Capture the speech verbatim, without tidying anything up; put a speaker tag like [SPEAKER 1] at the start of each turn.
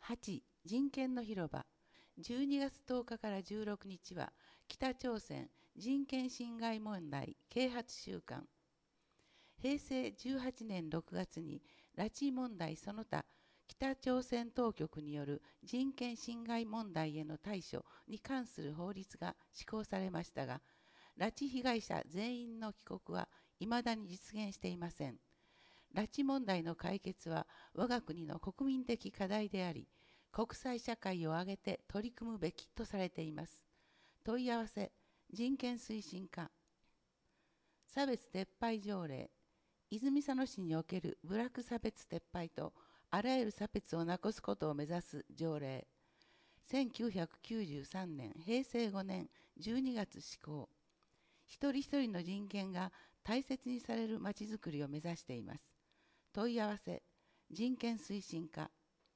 [SPEAKER 1] はち、人権の広場。じゅうにがつとおかからじゅうろくにちは、北朝鮮人権侵害問題啓発週間。へいせいじゅうはちねんろくがつに、拉致問題その他、北朝鮮当局による人権侵害問題への対処に関する法律が施行されましたが、拉致被害者全員の帰国は未だに実現していません。拉致問題の解決は我が国の国民的課題であり、国際社会を挙げて取り組むべきとされています。問い合わせ、人権推進課。差別撤廃条例。泉佐野市における部落差別撤廃とあらゆる差別をなくすことを目指す条例。せんきゅうひゃくきゅうじゅうさんねん、へいせいごねんじゅうにがつ施行。一人一人の人権が大切にされるまちづくりを目指しています。問い合わせ、人権推進課。